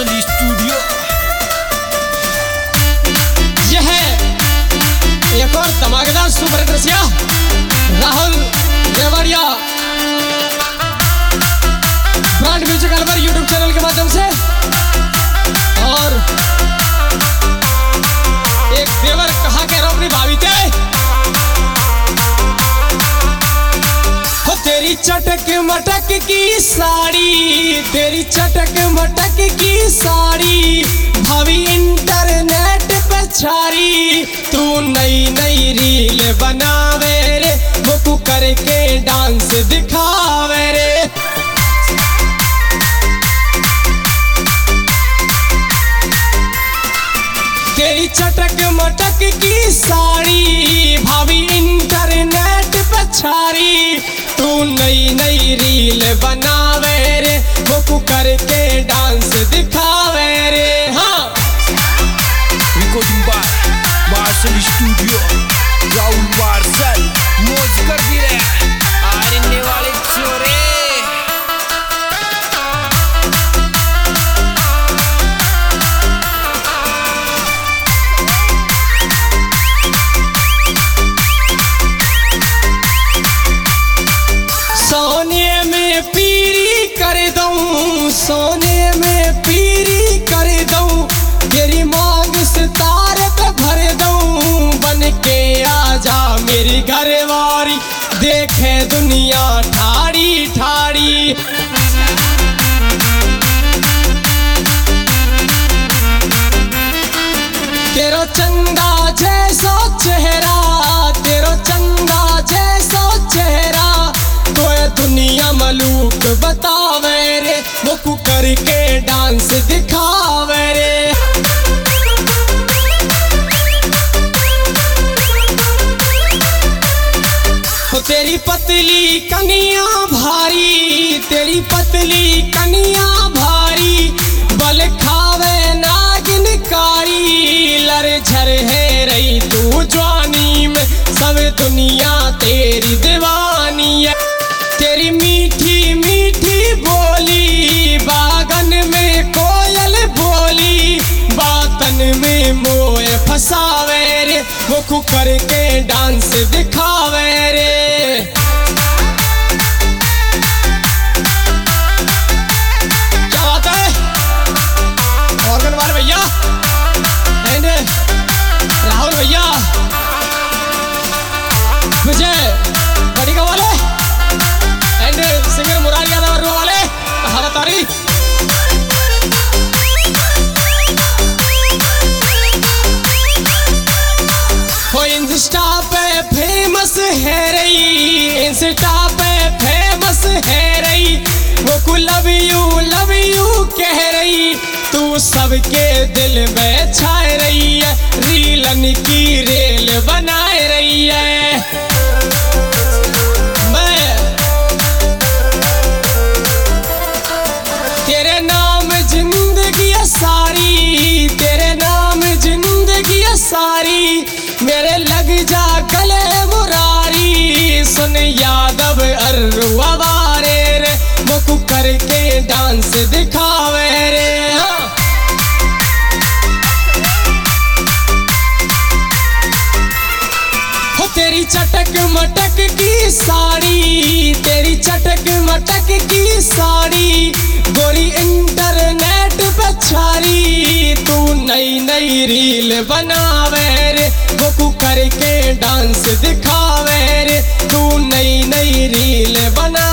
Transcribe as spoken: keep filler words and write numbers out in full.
Marshal studio. यह है एक और धमाकेदार सुपर दृश्य Rahul Revadiya brand music Alwar YouTube channel के माध्यम से। और एक देवर कहा के रोपनी भाभी थे हो तेरी चटक मटक की साड़ी, तेरी चटक मटक की साड़ी भाभी इंटरनेट पे छारी। तू नई नई रील बनावे रे मुकु करके डांस दिखावे रे। तेरी चटक मटक की साड़ी भाभी इंटरनेट पे छारी। तू नई नई रील बनावे रे मुकु करके डांस दिखावे रे। हाँ recording by Marshal studio. Rahul Marshal मौज कर दी रे आरने वाले चोरे। सोने में पीरी कर दूं, सोने में पीरी कर दूं, तेरी मांग सितार पे भर दूं। बन के आजा मेरी घरवारी देखे दुनिया ठाड़ी ठाड़ी। तेरो चंदा जैसा चेहरा, तेरो चंदा जैसा चेहरा तो दुनिया मलूक बतावे रे मुकु करके डांस दिखावे रे। हो तेरी पतली कनिया भारी, तेरी पतली कनिया भारी बल खावे नागिन कारी। लर झर है रही तू जवानी में सब दुनिया तेरी दीवानी है। तेरी मीठी मीठी बोली बागन में कोयल बोली, बातन में मोए फसावे रे मुकु करके डांस दिखावे रे। क्या बात है ऑर्गन वाले भैया एंड राहुल भैया विजय बड़ी का वाले एंड सिंगर मुरारी यादव वाले कहा तारी। हो इंस्टा पे फेमस है रही, इंस्टा पे फेमस है रही वो लव यू लव यू कह रही। तू सबके दिल में छाए रही है, रीलन की रेल बनाए रही है। तेरे नाम जिंदगी सारी, तेरे नाम जिंदगी सारी मेरे लग जा गले मुरारी। सुन यादव अरुआवारे रे मुकु करके डांस दिखावे रे। हाँ हो तेरी चटक मटक की साड़ी, तेरी चटक मटक की साड़ी गोरी इंटरनेट पे छारी। तू नई नई रील बनावे रे मुकु करके डांस दिखावे रे। तू नई नई रील बना